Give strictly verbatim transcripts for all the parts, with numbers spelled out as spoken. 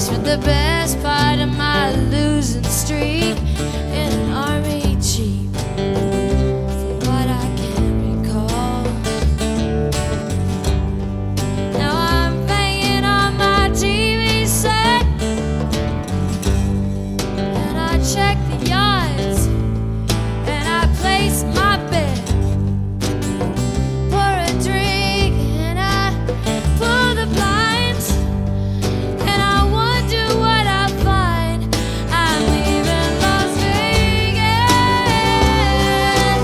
Spent the best part of my losing streak in an army jeep, from what I can recall. Now I'm banging on my T V set, and I check the odds, and I place my bet. Pour a drink, and I pull the blinds, and I wonder what I find. I'm leaving Las Vegas.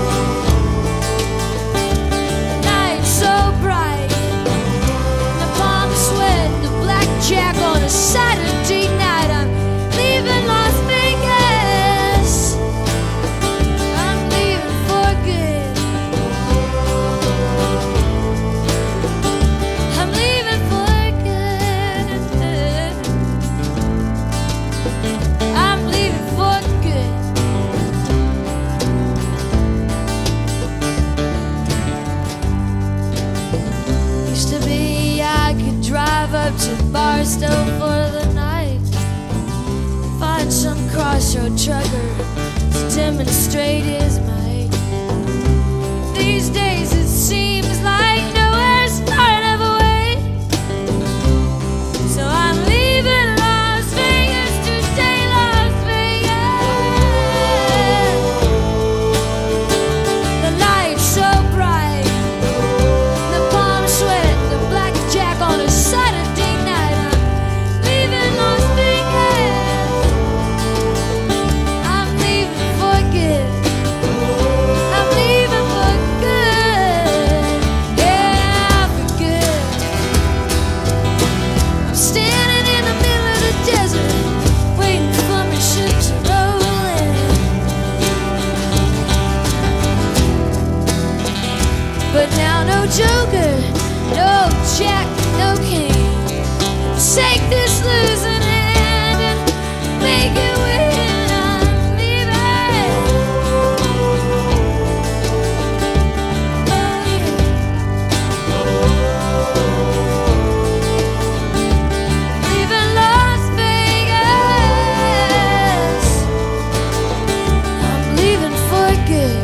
The night's so bright, the palm sweat, the blackjack on a Saturday night. I'm leaving Las Vegas. I'm leaving for good. I'm leaving for good. I'm leaving for good. Used to be I could drive up to Barstow for the night, find some crossroad trucker to demonstrate his might. These days it seems like nowhere's far enough away, so I'm leaving Las Vegas to stay Las Vegas. The light's so bright, the palm sweat, the blackjack on a Saturday night. I'm leaving Las Vegas. I'm leaving for good. I'm leaving for good. Yeah, for good. I'm standing in the middle of the desert, waiting for my ship to roll in. But now no joker, no jack, no king. Take this losing hand and make it win. I'm leaving. Oh, yeah. Leaving Las Vegas. I'm leaving for good.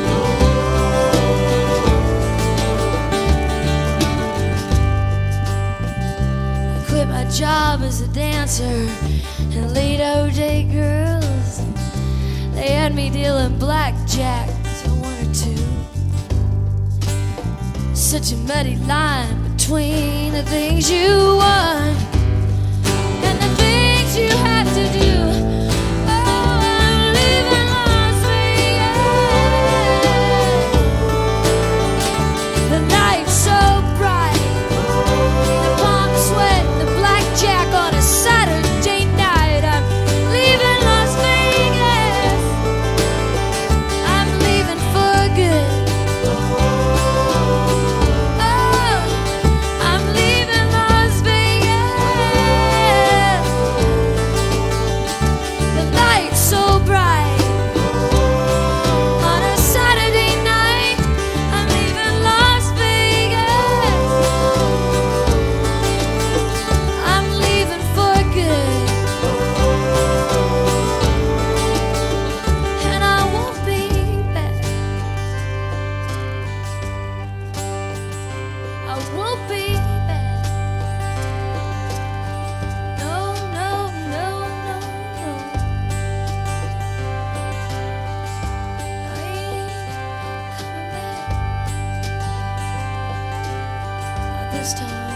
I quit my job as a dancer and Lido Day girls. They had me dealing blackjack to one or two. Such a muddy line between the things you want and the things you have to do. Oh, I'm leaving Las Vegas. The night's so bright, the palm sweat, the blackjack on a Saturday night. I'm leaving Las Vegas. I'm leaving for good. Oh, I'm leaving Las Vegas. The light's so bright on a Saturday night. I'm leaving Las Vegas. I'm leaving for good. And I won't be back. I won't be back. No, no, no, no, no. I ain't coming back. Not this time.